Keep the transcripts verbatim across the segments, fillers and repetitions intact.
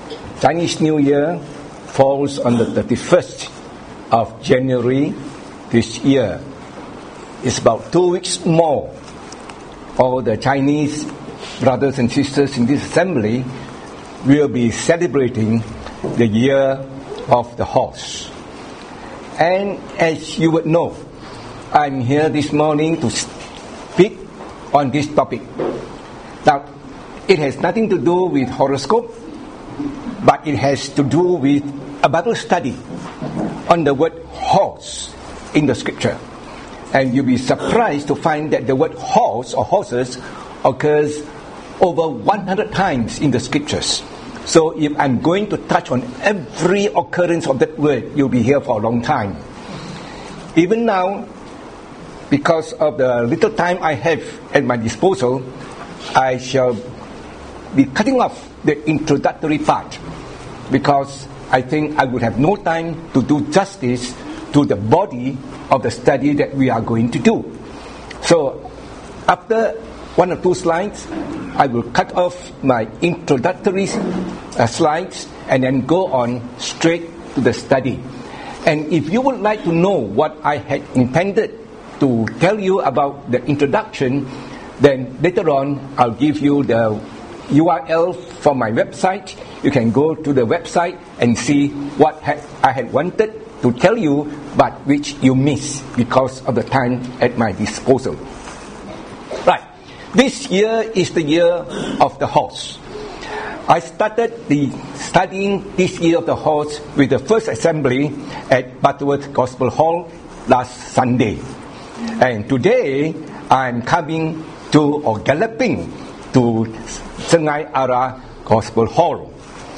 Chinese New Year falls on the thirty-first of January this year. It's about two weeks more. All the Chinese brothers and sisters in this assembly will be celebrating the year of the horse. And as you would know, I'm here this morning to speak on this topic. Now, it has nothing to do with horoscope, but it has to do with a Bible study on the word horse in the scripture. And you'll be surprised to find that the word horse or horses occurs over one hundred times in the scriptures. So if I'm going to touch on every occurrence of that word, you'll be here for a long time. Even now, because of the little time I have at my disposal, I shall be cutting off the introductory part, because I think I would have no time to do justice to the body of the study that we are going to do. So, after one or two slides, I will cut off my introductory uh, slides and then go on straight to the study. And if you would like to know what I had intended to tell you about the introduction, then later on I'll give you the U R L for my website. You can go to the website and see what ha- I had wanted to tell you, but which you missed because of the time at my disposal. Right. This year is the year of the horse. I started the studying this year of the horse with the first assembly at Butterworth Gospel Hall last Sunday. And today I'm coming to or galloping to Sengai Ara Gospel Hall.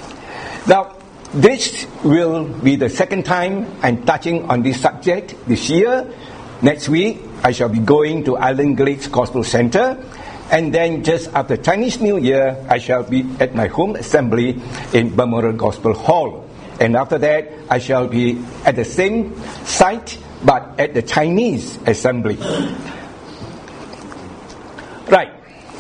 Now, this will be the second time I'm touching on this subject this year. Next week, I shall be going to Island Glades Gospel Center. And then just after Chinese New Year, I shall be at my home assembly in Balmoral Gospel Hall. And after that, I shall be at the same site, but at the Chinese assembly. Right.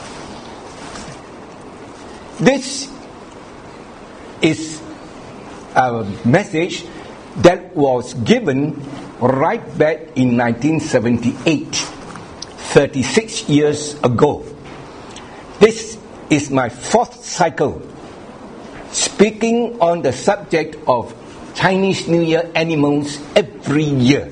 This is a message that was given right back in nineteen seventy-eight, thirty-six years ago. This is my fourth cycle speaking on the subject of Chinese New Year animals every year.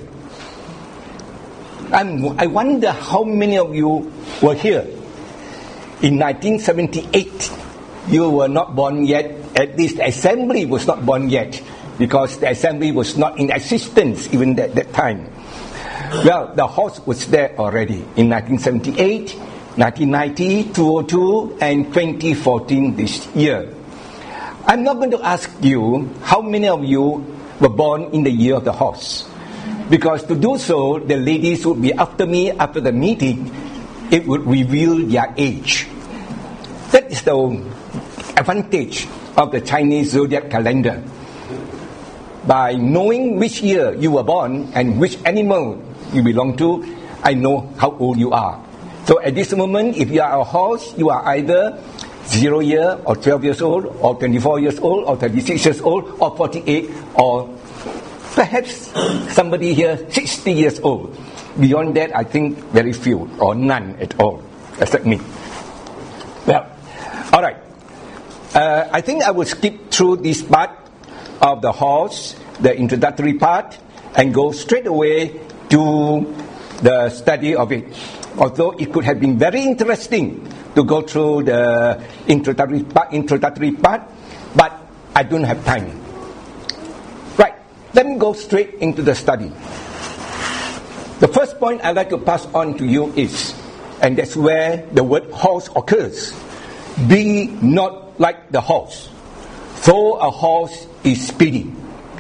And I wonder how many of you were here. In nineteen seventy-eight, you were not born yet. At least the assembly was not born yet, because the assembly was not in existence even at that time. Well, the horse was there already in nineteen seventy-eight, nineteen ninety, two thousand two, and twenty fourteen this year. I'm not going to ask you how many of you were born in the year of the horse, because to do so, the ladies would be after me after the meeting. It would reveal their age. That is the advantage of the Chinese zodiac calendar. By knowing which year you were born and which animal you belong to, I know how old you are. So at this moment, if you are a horse, you are either zero year or twelve years old or twenty-four years old or thirty-six years old or forty-eight, or perhaps somebody here sixty years old. Beyond that, I think very few or none at all, except me. Well, all right. Uh, I think I will skip through this part of the horse, the introductory part, and go straight away to the study of it. Although it could have been very interesting to go through the introductory part, introductory part, but I don't have time. Right, let me go straight into the study. The first point I'd like to pass on to you is, and that's where the word horse occurs, be not like the horse, though a horse is speedy.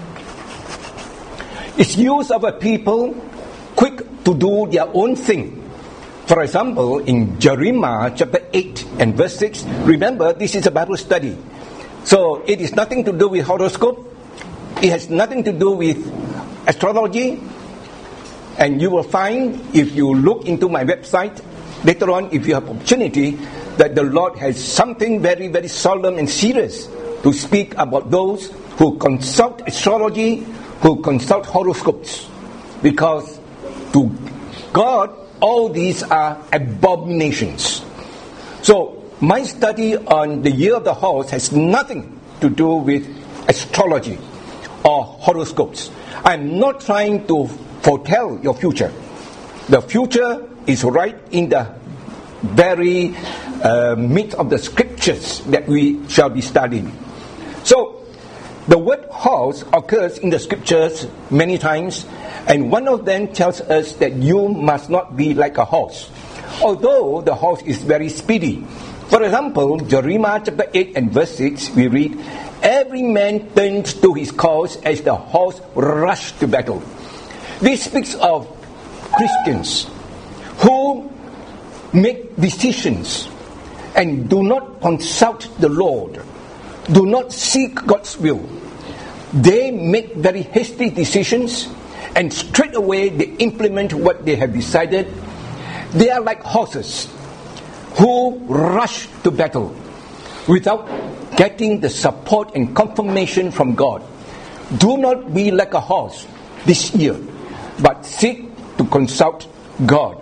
It's used of a people quick to do their own thing. For example, in Jeremiah chapter eight and verse six, remember this is a Bible study. So it is nothing to do with horoscope. It has nothing to do with astrology. And you will find, if you look into my website, later on, if you have opportunity, that the Lord has something very, very solemn and serious to speak about those who consult astrology, who consult horoscopes, because to God, all these are abominations. So, my study on the year of the horse has nothing to do with astrology or horoscopes. I'm not trying to foretell your future. The future is right in the very uh, midst of the scriptures that we shall be studying. So, the word horse occurs in the scriptures many times, and one of them tells us that you must not be like a horse, although the horse is very speedy. For example, Jeremiah chapter eight and verse six, we read, "Every man turns to his course as the horse rushed to battle." This speaks of Christians who make decisions and do not consult the Lord, do not seek God's will. They make very hasty decisions and straight away they implement what they have decided. They are like horses who rush to battle without getting the support and confirmation from God. Do not be like a horse this year, but seek to consult God.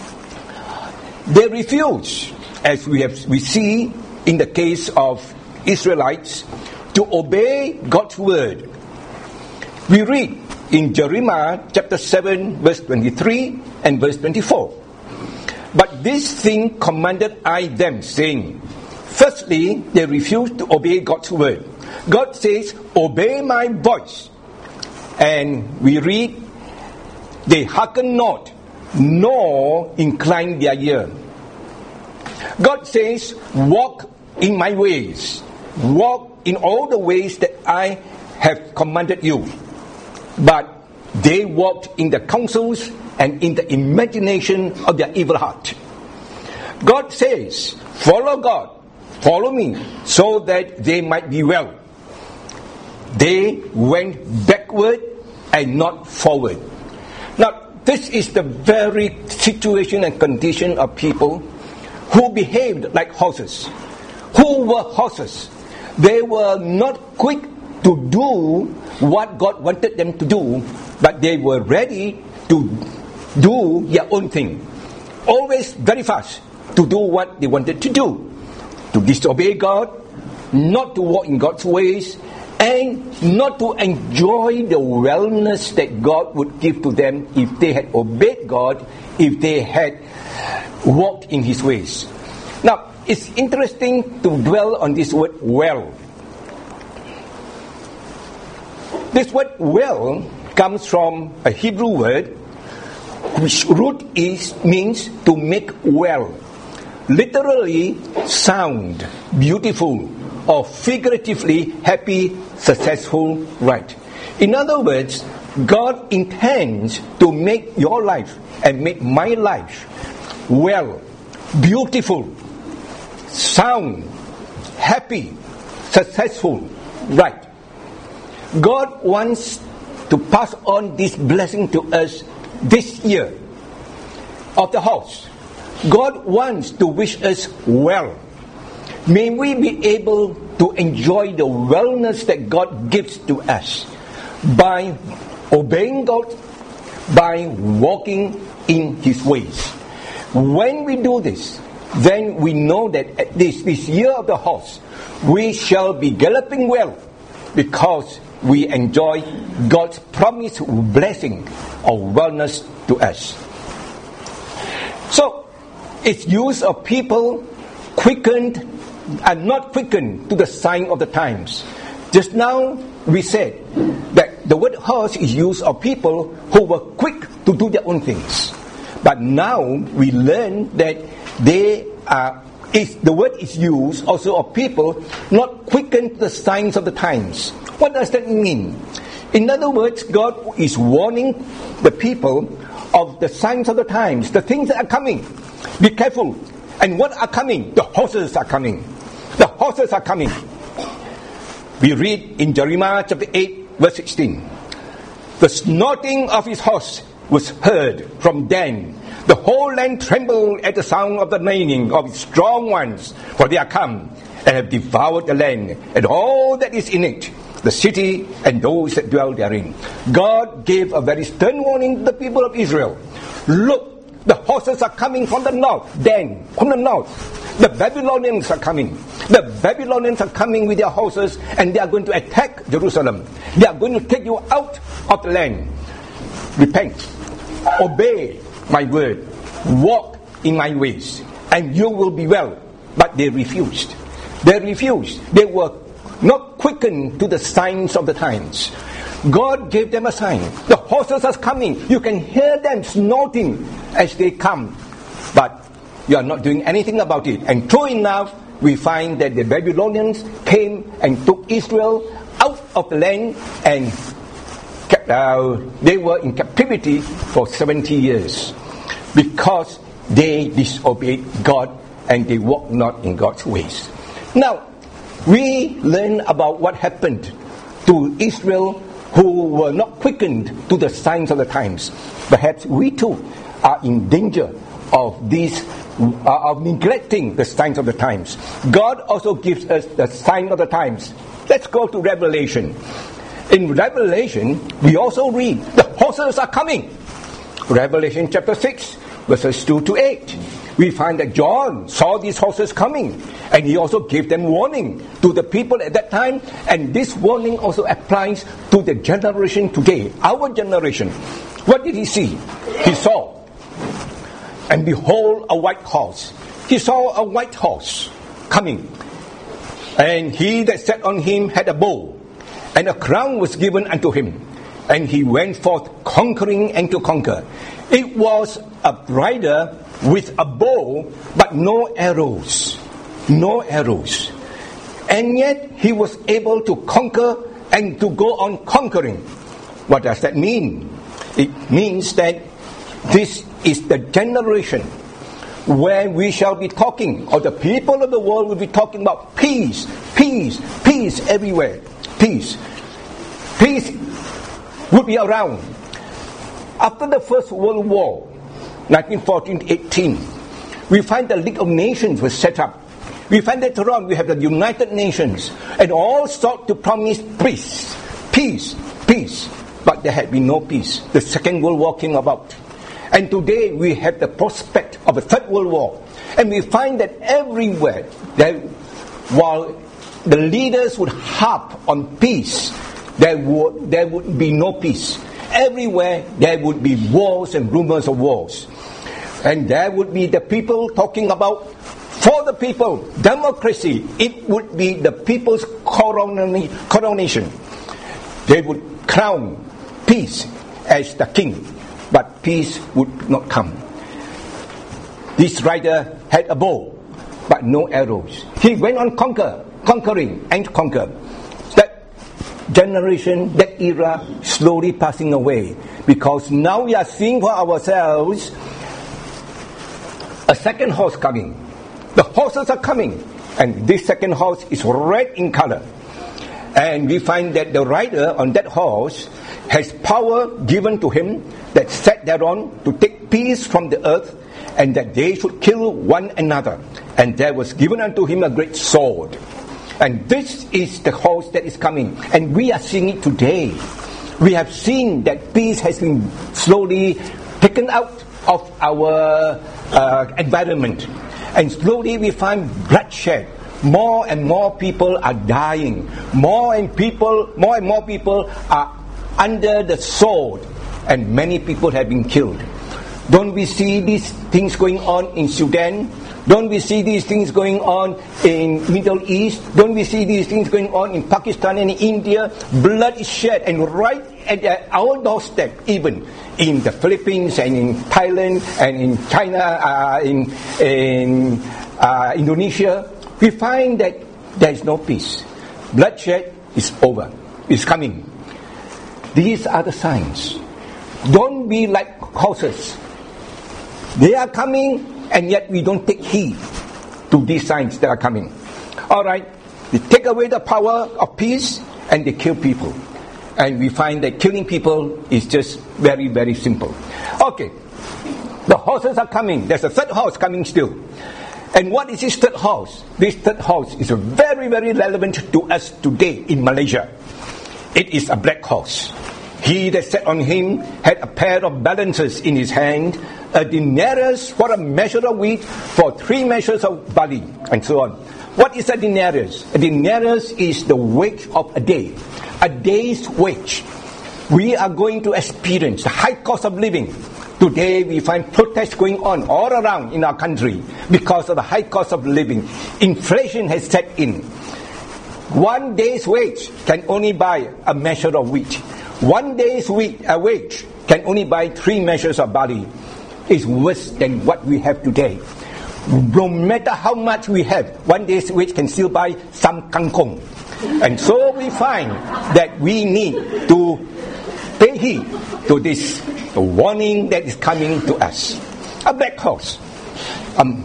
They refuse, as we have we see in the case of Israelites, to obey God's word. We read in Jeremiah chapter seven verse twenty-three and verse twenty-four. "But this thing commanded I them, saying," firstly, they refuse to obey God's word. God says, "Obey my voice." And we read, "They hearken not, nor incline their ear." God says, "Walk in my ways. Walk in all the ways that I have commanded you." But they walked in the counsels and in the imagination of their evil heart. God says, "Follow God, follow me, so that they might be well." They went backward and not forward. Now, this is the very situation and condition of people who behaved like horses. Who were horses? They were not quick to do what God wanted them to do, but they were ready to do their own thing. Always very fast to do what they wanted to do. To disobey God, not to walk in God's ways, and not to enjoy the wellness that God would give to them if they had obeyed God, if they had walked in His ways. Now, it's interesting to dwell on this word well. This word well comes from a Hebrew word which root is means to make well. Literally sound, beautiful, or figuratively happy, successful, right. In other words, God intends to make your life and make my life well, beautiful, sound, happy, successful, right. God wants to pass on this blessing to us this year of the horse. God wants to wish us well. May we be able to enjoy the wellness that God gives to us by obeying God, by walking in His ways. When we do this, then we know that at this, this year of the horse, we shall be galloping well because we enjoy God's promised blessing of wellness to us. So, its use of people quickened and not quickened to the sign of the times. Just now we said that the word horse is used of people who were quick to do their own things. But now we learn that they are, is, the word is used also of people not quickened to the signs of the times. What does that mean? In other words, God is warning the people of the signs of the times, the things that are coming. Be careful. And what are coming? The horses are coming. The horses are coming. We read in Jeremiah chapter eight, verse sixteen. The snorting of his horse was heard from Dan. The whole land trembled at the sound of the neighing of its strong ones, for they are come. and have devoured the land and all that is in it, the city and those that dwell therein. God gave a very stern warning to the people of Israel. Look, the horses are coming from the north. Then, from the north, the Babylonians are coming. The Babylonians are coming with their horses, and they are going to attack Jerusalem. They are going to take you out of the land. Repent. Obey my word. Walk in my ways, and you will be well. But they refused. They refused. They were not quickened to the signs of the times. God gave them a sign. The horses are coming. You can hear them snorting as they come. But you are not doing anything about it. And true enough, we find that the Babylonians came and took Israel out of the land, and kept, uh, they were in captivity for seventy years because they disobeyed God and they walked not in God's ways. Now, we learn about what happened to Israel who were not quickened to the signs of the times. Perhaps we too are in danger of these, uh, of neglecting the signs of the times. God also gives us the sign of the times. Let's go to Revelation. In Revelation, we also read, the horses are coming. Revelation chapter six, verses two to eight. We find that John saw these horses coming, and he also gave them warning to the people at that time, and this warning also applies to the generation today, our generation. What did he see? He saw, and behold, a white horse. He saw a white horse coming, and he that sat on him had a bow, and a crown was given unto him, and he went forth conquering and to conquer. It was a rider with a bow, but no arrows. No arrows. And yet he was able to conquer and to go on conquering. What does that mean? It means that this is the generation where we shall be talking, or the people of the world will be talking about peace, peace, peace everywhere. Peace. Peace would be around. After the First World War, nineteen fourteen to eighteen, we find the League of Nations was set up. We find that around we have the United Nations, and all sought to promise peace, peace, peace. But there had been no peace. The Second World War came about. And today we have the prospect of a Third World War. And we find that everywhere, that while the leaders would harp on peace, there would, there would be no peace. Everywhere there would be wars and rumors of wars. And there would be the people talking about, for the people, democracy. It would be the people's coronation. They would crown peace as the king, but peace would not come. This rider had a bow, but no arrows. He went on conquer, conquering and conquer. Generation, that era, slowly passing away, because now we are seeing for ourselves a second horse coming. The horses are coming, and this second horse is red in color, and we find that the rider on that horse has power given to him that sat thereon to take peace from the earth, and that they should kill one another, and there was given unto him a great sword. And this is the horse that is coming. And we are seeing it today. We have seen that peace has been slowly taken out of our uh, environment. And slowly we find bloodshed. More and more people are dying. More and people, more and more people are under the sword. And many people have been killed. Don't we see these things going on in Sudan? Don't we see these things going on in Middle East? Don't we see these things going on in Pakistan and India? Blood is shed, and right at our doorstep, even in the Philippines and in Thailand and in China, uh, in, in uh, Indonesia, we find that there is no peace. Bloodshed is over. It's coming. These are the signs. Don't be like horses. They are coming, and yet we don't take heed to these signs that are coming. All right, they take away the power of peace and they kill people. And we find that killing people is just very, very simple. Okay, the horses are coming. There's a third horse coming still. And what is this third horse? This third horse is very, very relevant to us today in Malaysia. It is a black horse. He that sat on him had a pair of balances in his hand, a denarius for a measure of wheat, for three measures of barley, and so on. What is a denarius? A denarius is the wage of a day, a day's wage. We are going to experience the high cost of living. Today we find protests going on all around in our country because of the high cost of living. Inflation has set in. One day's wage can only buy a measure of wheat. One day's wheat, a wage can only buy three measures of barley. It's worse than what we have today. No matter how much we have, one day's wage can still buy some kangkong. And so we find that we need to pay heed to this warning that is coming to us. A black horse. Um,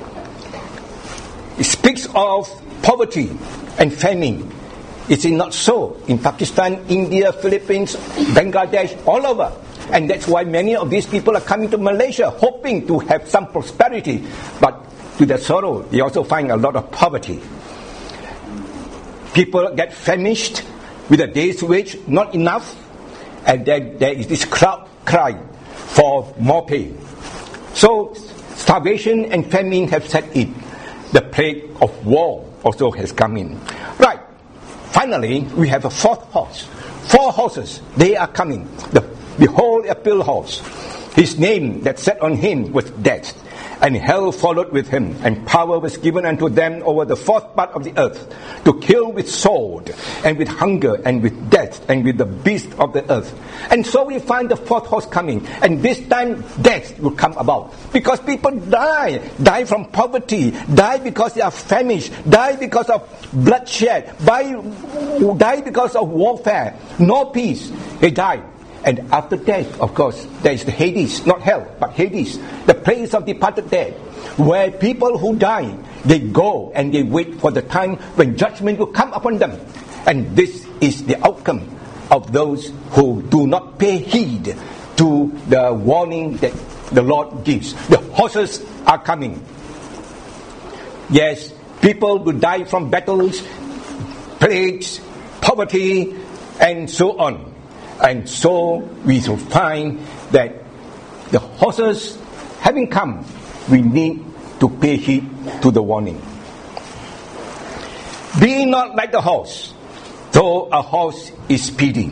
it speaks of poverty and famine. Is it not so in Pakistan, India, Philippines, Bangladesh, all over? And that's why many of these people are coming to Malaysia, hoping to have some prosperity. But to their sorrow, they also find a lot of poverty. People get famished with a day's wage, not enough. And then there is this crowd cry for more pay. So starvation and famine have set in. The plague of war also has come in. Right. Finally, we have a fourth horse. Four horses, they are coming. The, behold, a pale horse. His name that sat on him was Death, and hell followed with him, and power was given unto them over the fourth part of the earth, to kill with sword, and with hunger, and with death, and with the beast of the earth. And so we find the fourth horse coming, and this time death will come about. Because people die, die from poverty, die because they are famished, die because of bloodshed, die, die because of warfare, no peace, they die. And after death, of course, there is the Hades, not hell, but Hades, the place of departed dead, where people who die, they go and they wait for the time when judgment will come upon them. And this is the outcome of those who do not pay heed to the warning that the Lord gives. The horses are coming. Yes, people will die from battles, plagues, poverty, and so on. And so we shall find that the horses having come, we need to pay heed to the warning. Be not like the horse, though a horse is speedy.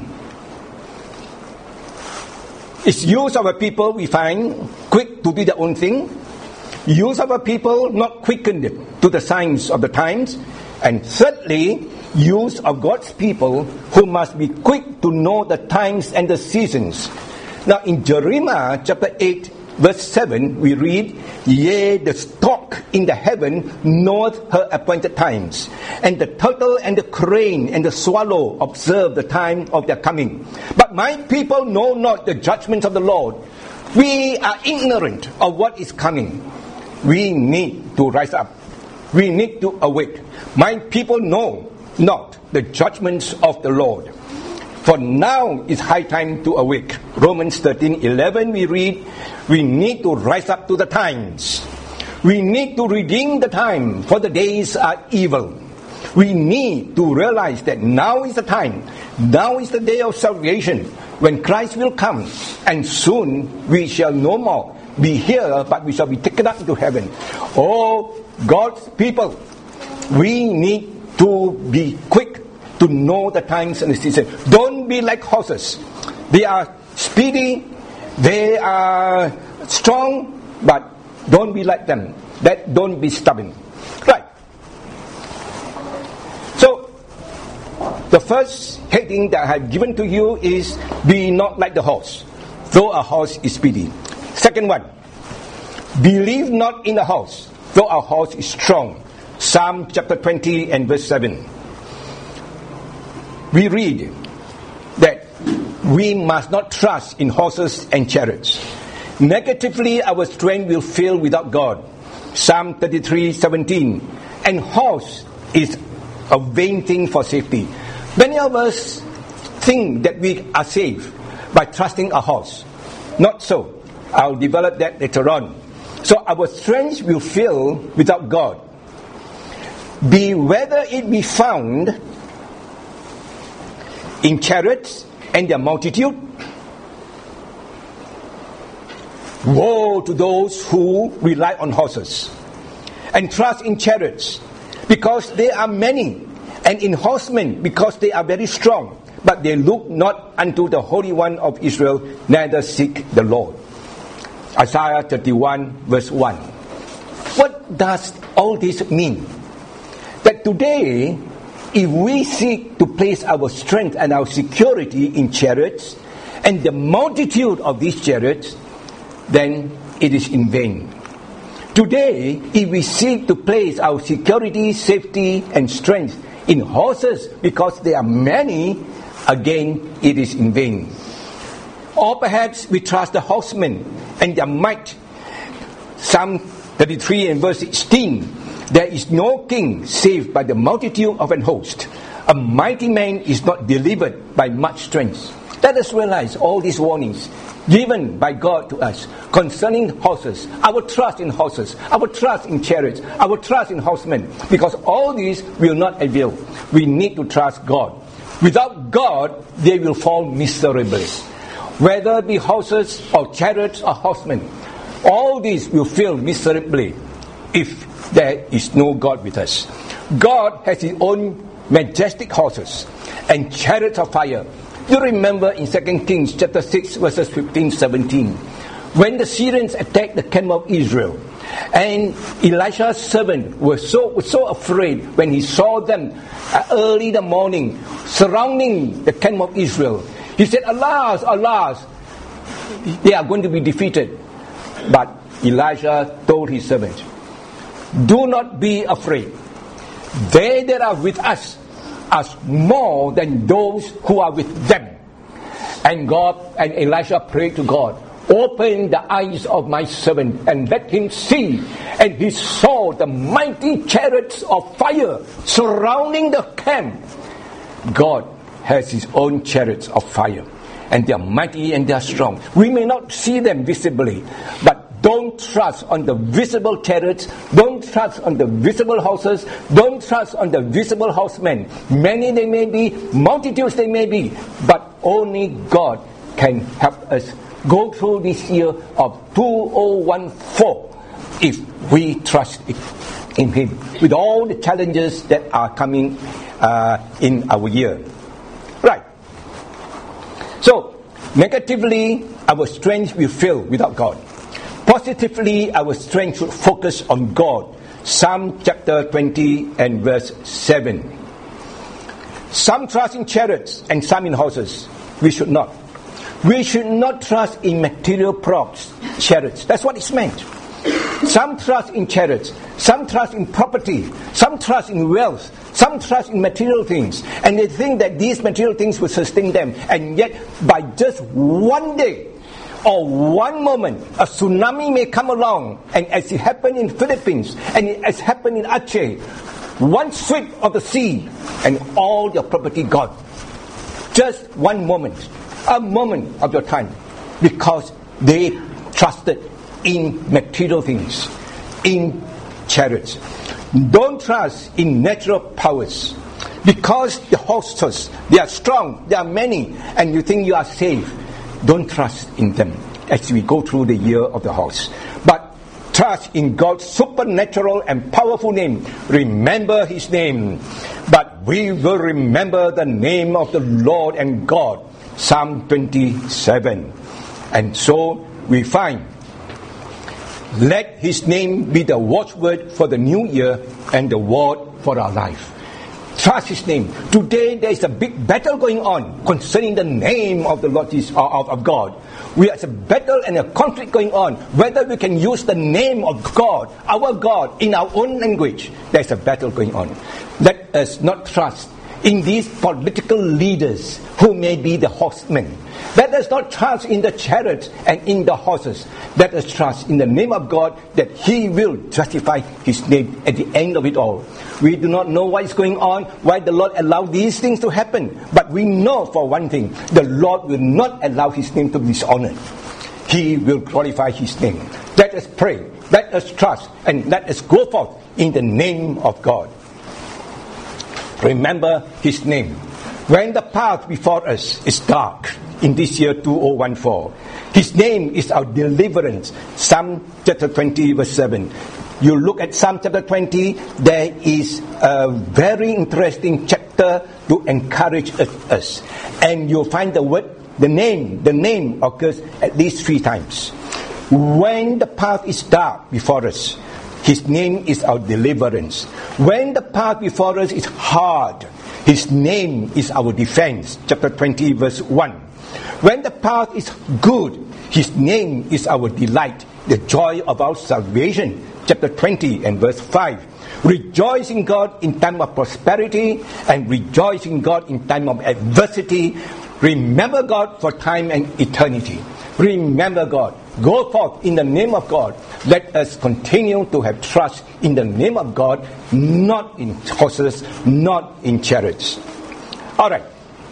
It's use of a people we find quick to do their own thing. Use of a people not quickened to the signs of the times. And thirdly, use of God's people who must be quick to know the times and the seasons. Now in Jeremiah chapter eight verse seven we read, Yea, the stork in the heaven knoweth her appointed times, and the turtle and the crane and the swallow observe the time of their coming. But my people know not the judgments of the Lord. We are ignorant of what is coming. We need to rise up. We need to awake. My people know not the judgments of the Lord. For now is high time to awake. Romans thirteen eleven we read, we need to rise up to the times. We need to redeem the time, for the days are evil. We need to realize that now is the time. Now is the day of salvation, when Christ will come, and soon we shall no more be here, but we shall be taken up into heaven. Oh, God's people, we need to be quick to know the times and the seasons. Don't be like horses. They are speedy, they are strong, but don't be like them. That don't be stubborn. Right. So, the first heading that I have given to you is, be not like the horse, though a horse is speedy. Second one, believe not in a horse, though a horse is strong. Psalm chapter twenty and verse seven. We read that we must not trust in horses and chariots. Negatively, our strength will fail without God. Psalm thirty-three seventeen. And horse is a vain thing for safety. Many of us think that we are safe by trusting a horse. Not so. I'll develop that later on. So our strength will fail without God. Be whether it be found in chariots and their multitude. Woe to those who rely on horses and trust in chariots, because they are many, and in horsemen, because they are very strong, but they look not unto the Holy One of Israel, neither seek the Lord. Isaiah thirty-one verse one. What does all this mean? That today, if we seek to place our strength and our security in chariots and the multitude of these chariots, then it is in vain. Today, if we seek to place our security, safety, and strength in horses because they are many, again, it is in vain. Or perhaps we trust the horsemen and their might. Psalm thirty-three and verse sixteen. There is no king saved by the multitude of an host. A mighty man is not delivered by much strength. Let us realize all these warnings given by God to us concerning horses, our trust in horses, our trust in chariots, our trust in horsemen, because all these will not avail. We need to trust God. Without God, they will fall miserably. Whether it be horses or chariots or horsemen, all these will fail miserably if there is no God with us. God has His own majestic horses and chariots of fire. You remember in Second Kings chapter six verses fifteen to seventeen, when the Syrians attacked the camp of Israel, and Elisha's servant was so was so afraid when he saw them uh, early in the morning surrounding the camp of Israel. He said, "Alas, alas, they are going to be defeated." But Elisha told his servant, "Do not be afraid. They that are with us are more than those who are with them." And God and Elisha prayed to God, "Open the eyes of my servant and let him see." And he saw the mighty chariots of fire surrounding the camp. God has His own chariots of fire, and they are mighty and they are strong. We may not see them visibly, but don't trust on the visible chariots. Don't trust on the visible horses. Don't trust on the visible horsemen. Many they may be, multitudes they may be, but only God can help us go through this year of two thousand fourteen if we trust in Him, with all the challenges that are coming uh, in our year. Right. So, negatively, our strength will fail without God. Positively, our strength should focus on God. Psalm chapter twenty and verse seven. Some trust in chariots and some in horses. We should not. We should not trust in material props, chariots. That's what it's meant. Some trust in chariots. Some trust in property. Some trust in wealth. Some trust in material things. And they think that these material things will sustain them. And yet, by just one day, or one moment, a tsunami may come along, and as it happened in Philippines, and it has happened in Aceh, one sweep of the sea, and all your property gone. Just one moment, a moment of your time, because they trusted in material things, in chariots. Don't trust in natural powers, because the horses, they are strong, they are many, and you think you are safe. Don't trust in them as we go through the year of the horse. But trust in God's supernatural and powerful name. Remember His name. But we will remember the name of the Lord and God. Psalm twenty-seven. And so we find, let His name be the watchword for the new year and the word for our life. Trust His name. Today there is a big battle going on concerning the name of the Lord Jesus, of, of God. We have a battle and a conflict going on whether we can use the name of God, our God, in our own language. There is a battle going on. Let us not trust in these political leaders who may be the horsemen. Let us not trust in the chariots and in the horses. Let us trust in the name of God that He will justify His name at the end of it all. We do not know what is going on, why the Lord allowed these things to happen. But we know for one thing, the Lord will not allow His name to be dishonored. He will glorify His name. Let us pray Let us trust and let us go forth in the name of God. Remember His name. When the path before us is dark in this year two thousand fourteen, His name is our deliverance. Psalm chapter twenty verse seven. You look at Psalm chapter twenty, there is a very interesting chapter to encourage us. And you'll find the word, the name, the name occurs at least three times. When the path is dark before us, His name is our deliverance. When the path before us is hard, His name is our defense. Chapter twenty verse one. When the path is good, His name is our delight, the joy of our salvation. Chapter twenty and verse five. Rejoice in God in time of prosperity and rejoice in God in time of adversity. Remember God for time and eternity. Remember God. Go forth in the name of God. Let us continue to have trust in the name of God, not in horses, not in chariots. Alright.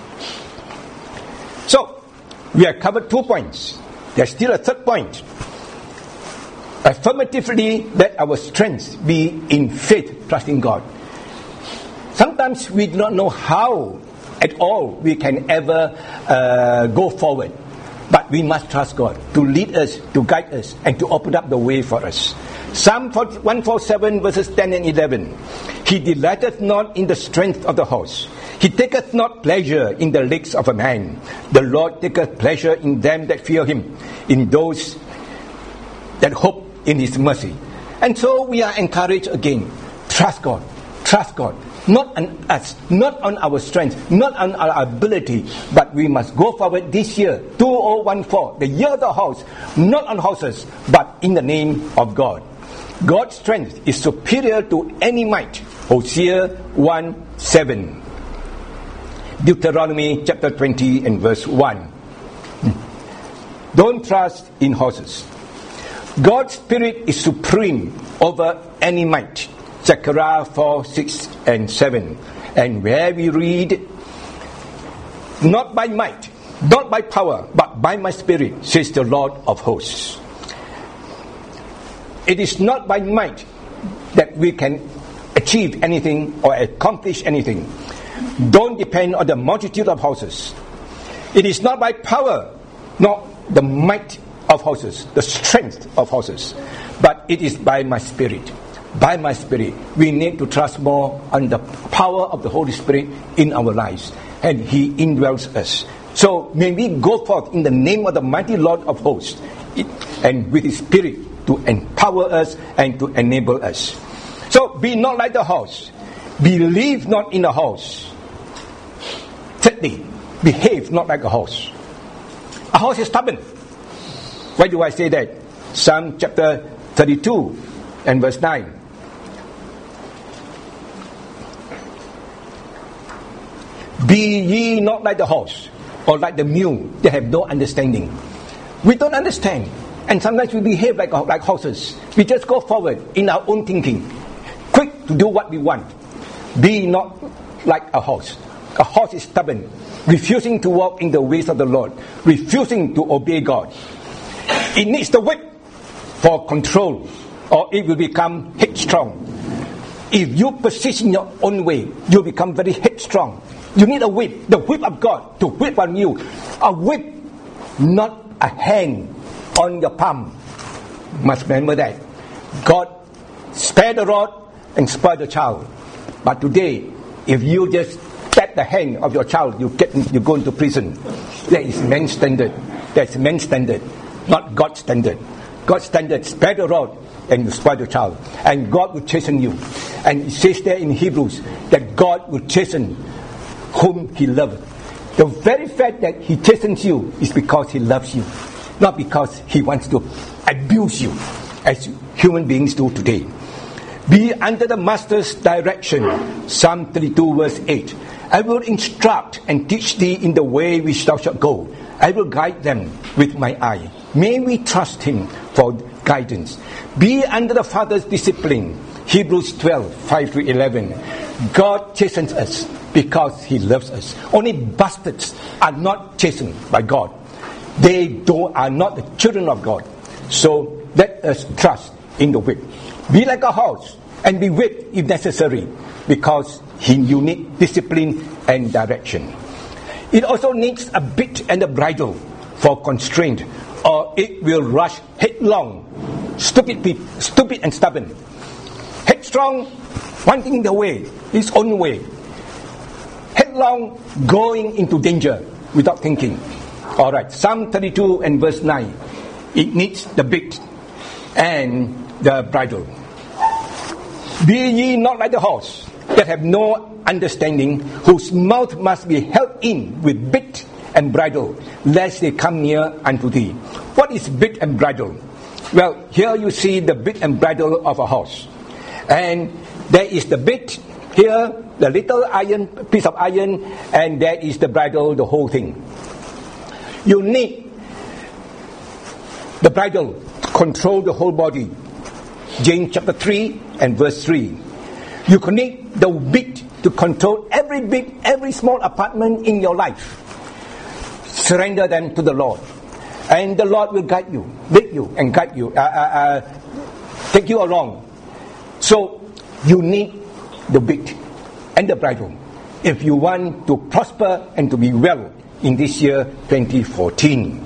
So, we have covered two points. There's still a third point. Affirmatively, let our strength be in faith, trusting God. Sometimes we do not know how at all we can ever uh, go forward. But we must trust God to lead us, to guide us, and to open up the way for us. Psalm one forty-seven verses ten and eleven. He delighteth not in the strength of the horse. He taketh not pleasure in the legs of a man. The Lord taketh pleasure in them that fear Him, in those that hope in His mercy. And so we are encouraged again. Trust God. Trust God. Not on us, not on our strength, not on our ability, but we must go forward this year, two thousand fourteen, the year of the horse, not on horses, but in the name of God. God's strength is superior to any might. Hosea one seven. Deuteronomy chapter twenty and verse one. Don't trust in horses. God's Spirit is supreme over any might. Zechariah four six and seven. And where we read, not by might, not by power, but by my Spirit, says the Lord of hosts. It is not by might that we can achieve anything or accomplish anything. Don't depend on the multitude of horses. It is not by power, nor the might of horses, the strength of horses, but it is by my Spirit. By my Spirit, we need to trust more on the power of the Holy Spirit in our lives, and He indwells us. So may we go forth in the name of the mighty Lord of hosts, and with His Spirit to empower us and to enable us. So be not like the horse. Believe not in the horse. Thirdly, behave not like a horse. A horse is stubborn. Why do I say that? Psalm chapter thirty-two and verse nine. Be ye not like the horse, or like the mule, they have no understanding. We don't understand, and sometimes we behave like, like horses. We just go forward in our own thinking, quick to do what we want. Be not like a horse. A horse is stubborn, refusing to walk in the ways of the Lord, refusing to obey God. It needs the whip for control, or it will become headstrong. If you persist in your own way, you become very headstrong. You need a whip, the whip of God, to whip on you. A whip, not a hand on your palm. Must remember that. God spare the rod and spoil the child. But today, if you just tap the hand of your child, you get you go into prison. That is man's standard. That's man's standard, not God's standard. God's standard, spare the rod and you spoil the child. And God will chasten you. And it says there in Hebrews that God will chasten whom He loves. The very fact that He chastens you is because He loves you, not because He wants to abuse you as human beings do today. Be under the Master's direction. Psalm thirty-two verse eight. I will instruct and teach thee in the way which thou shalt go. I will guide them with my eye. May we trust Him for guidance. Be under the Father's discipline. Hebrews twelve five to eleven. God chastens us because He loves us. Only bastards are not chastened by God. They do, are not the children of God. So let us trust in the whip. Be like a horse and be whipped if necessary, because you need discipline and direction. It also needs a bit and a bridle for constraint, or it will rush headlong, stupid, stupid and stubborn. Headstrong, wanting the way, his own way. Headlong, going into danger without thinking. All right, Psalm thirty-two and verse nine. It needs the bit and the bridle. Be ye not like the horse, that have no understanding, whose mouth must be held in with bit and bridle, lest they come near unto thee. What is bit and bridle? Well, here you see the bit and bridle of a horse. And there is the bit here, the little iron piece of iron, and there is the bridle, the whole thing. You need the bridle to control the whole body. James chapter three and verse three. You need the bit to control every bit, every small apartment in your life. Surrender them to the Lord, and the Lord will guide you, lead you, and guide you, uh, uh, uh, take you along. So you need the bit and the bridle if you want to prosper and to be well in this year twenty fourteen.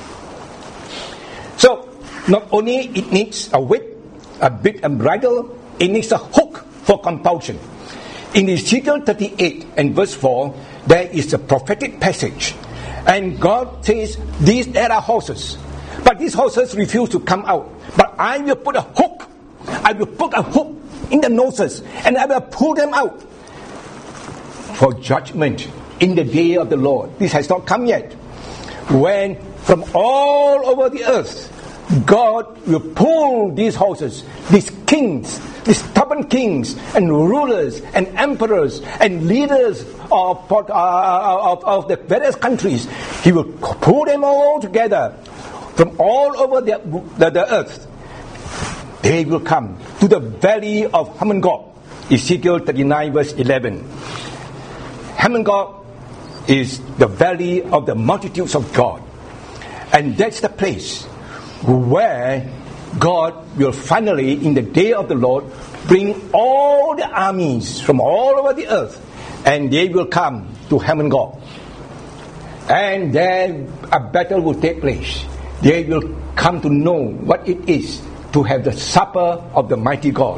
So not only it needs a whip, a bit and bridle, it needs a hook for compulsion. In Ezekiel thirty-eight and verse four, there is a prophetic passage, and God says, these there are horses, but these horses refuse to come out. But I will put a hook, I will put a hook in the noses, and I will pull them out for judgment in the day of the Lord. This has not come yet. When from all over the earth, God will pull these horses, these kings, these stubborn kings and rulers and emperors and leaders of, uh, of, of the various countries. He will pull them all together from all over the, the, the earth. They will come to the valley of Hamon-Gog. Ezekiel thirty-nine verse eleven. Hamon-Gog is the valley of the multitudes of God. And that's the place where God will finally, in the day of the Lord, bring all the armies from all over the earth, and they will come to Hamon-Gog. And there a battle will take place. They will come to know what it is to have the supper of the mighty God.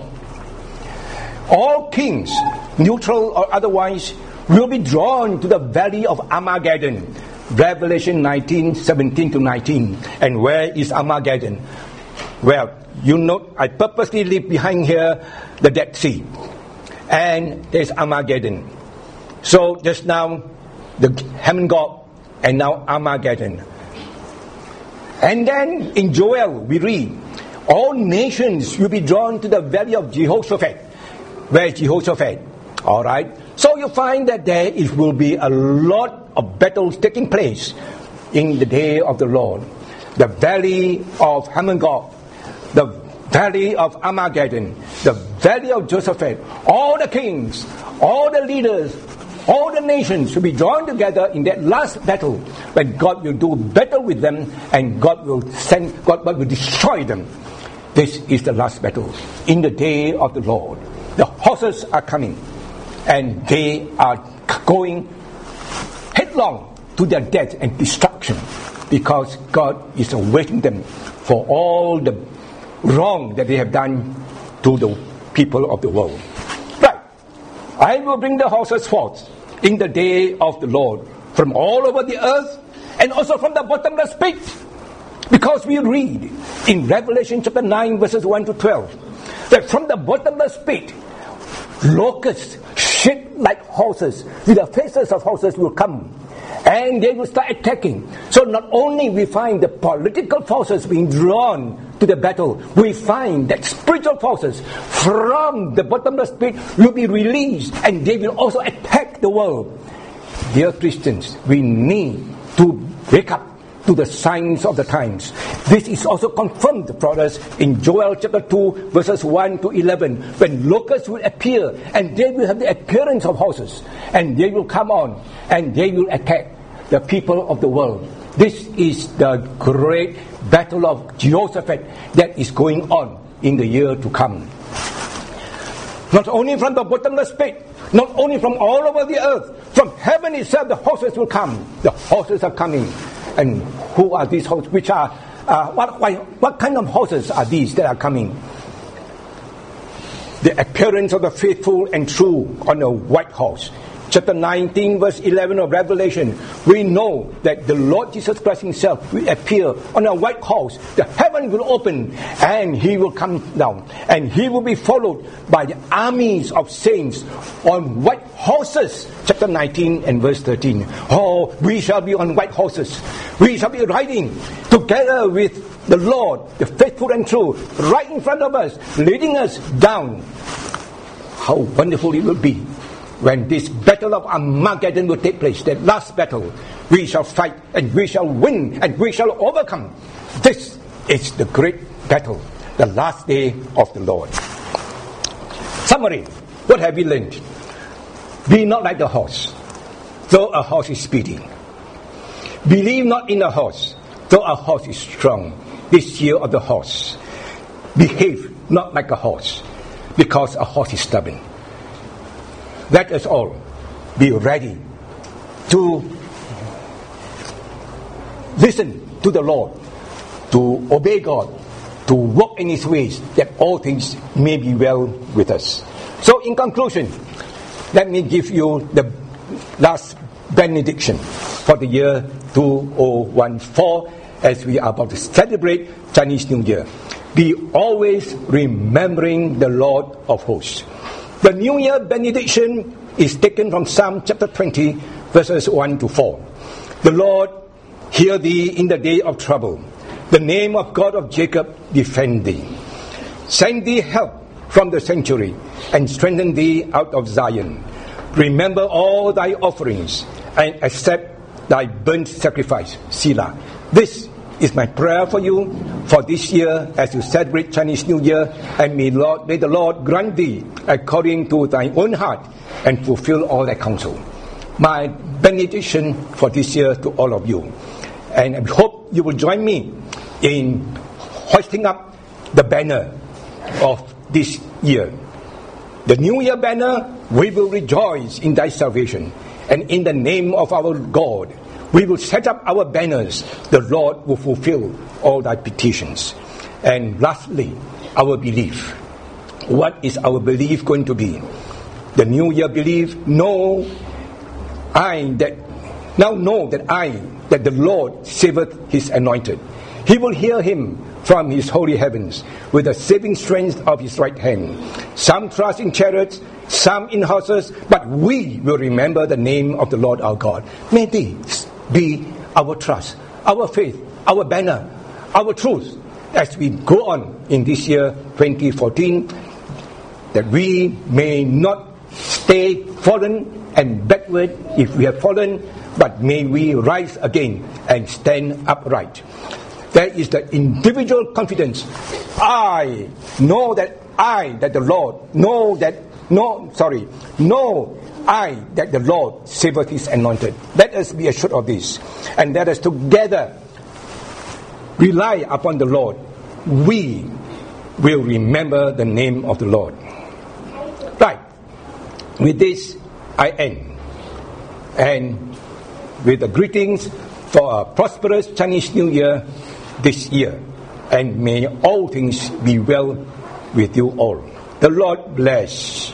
All kings, neutral or otherwise, will be drawn to the valley of Armageddon. Revelation nineteen, seventeen to nineteen. And where is Armageddon? Well, you know, I purposely leave behind here the Dead Sea. And there's Armageddon. So just now, the Hamon-Gog, and now Armageddon. And then in Joel, we read, all nations will be drawn to the valley of Jehoshaphat. Where is Jehoshaphat? All right. So you find that there it will be a lot of battles taking place in the day of the Lord. The valley of Hamon-Gog, the valley of Armageddon, the valley of Jehoshaphat, all the kings, all the leaders, all the nations will be drawn together in that last battle when God will do battle with them and God will send, God will destroy them. This is the last battle in the day of the Lord. The horses are coming and they are going headlong to their death and destruction because God is awaiting them for all the wrong that they have done to the people of the world. Right. I will bring the horses forth in the day of the Lord from all over the earth and also from the bottomless pit. Because we read in Revelation chapter nine verses one to twelve that from the bottomless pit locusts shaped like horses with the faces of horses will come and they will start attacking. So not only we find the political forces being drawn to the battle, we find that spiritual forces from the bottomless pit will be released and they will also attack the world. Dear Christians, we need to wake up to the signs of the times. This is also confirmed for us in Joel chapter two verses one to eleven, when locusts will appear and they will have the appearance of horses and they will come on and they will attack the people of the world. This is the great battle of Jehoshaphat that is going on in the year to come. Not only from the bottomless pit, not only from all over the earth, from heaven itself the horses will come. The horses are coming. And who are these horses? Which are, uh, what, what, what kind of horses are these that are coming? The appearance of the faithful and true on a white horse. Chapter nineteen, verse eleven of Revelation, we know that the Lord Jesus Christ himself will appear on a white horse. The heaven will open and he will come down. And he will be followed by the armies of saints on white horses. Chapter nineteen and verse thirteen. Oh, we shall be on white horses. We shall be riding together with the Lord, the faithful and true, right in front of us, leading us down. How wonderful it will be when this battle of Armageddon will take place, that last battle. We shall fight and we shall win and we shall overcome. This is the great battle, the last day of the Lord. Summary, what have we learned? Be not like the horse, though a horse is speeding. Believe not in a horse, though a horse is strong. This year of the horse. Behave not like a horse, because a horse is stubborn. Let us all be ready to listen to the Lord, to obey God, to walk in His ways, that all things may be well with us. So in conclusion, let me give you the last benediction for the year two thousand fourteen as we are about to celebrate Chinese New Year. Be always remembering the Lord of hosts. The New Year benediction is taken from Psalm chapter twenty, verses one to four. The Lord hear thee in the day of trouble. The name of God of Jacob defend thee. Send thee help from the sanctuary, and strengthen thee out of Zion. Remember all thy offerings, and accept thy burnt sacrifice. Selah. This is my prayer for you for this year as you celebrate Chinese New Year, and may Lord, may the Lord grant thee according to thy own heart and fulfill all thy counsel. My benediction for this year to all of you. And I hope you will join me in hoisting up the banner of this year. The New Year banner, we will rejoice in thy salvation. And in the name of our God, we will set up our banners. The Lord will fulfill all thy petitions. And lastly, our belief. What is our belief going to be? The New Year belief, know I that now know that I that the Lord saveth his anointed. He will hear him from his holy heavens with the saving strength of his right hand. Some trust in chariots, some in horses, but we will remember the name of the Lord our God. May this be our trust, our faith, our banner, our truth as we go on in this year twenty fourteen, that we may not stay fallen and backward if we have fallen, but may we rise again and stand upright. There is the individual confidence. I know that I, that the Lord, know that, no, sorry, know I, that the Lord saveth his anointed. Let us be assured of this. And let us together rely upon the Lord. We will remember the name of the Lord. Right. With this, I end. And with the greetings for a prosperous Chinese New Year this year. And may all things be well with you all. The Lord bless.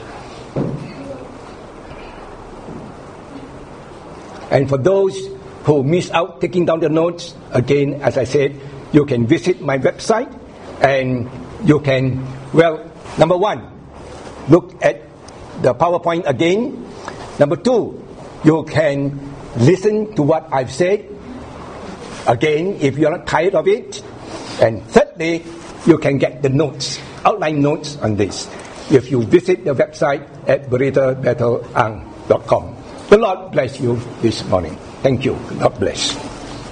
And for those who miss out taking down the notes, again, as I said, you can visit my website and you can, well, number one, look at the PowerPoint again. Number two, you can listen to what I've said again if you're not tired of it. And thirdly, you can get the notes, outline notes on this, if you visit the website at berita bethel ang dot com. The Lord bless you this morning. Thank you. God bless.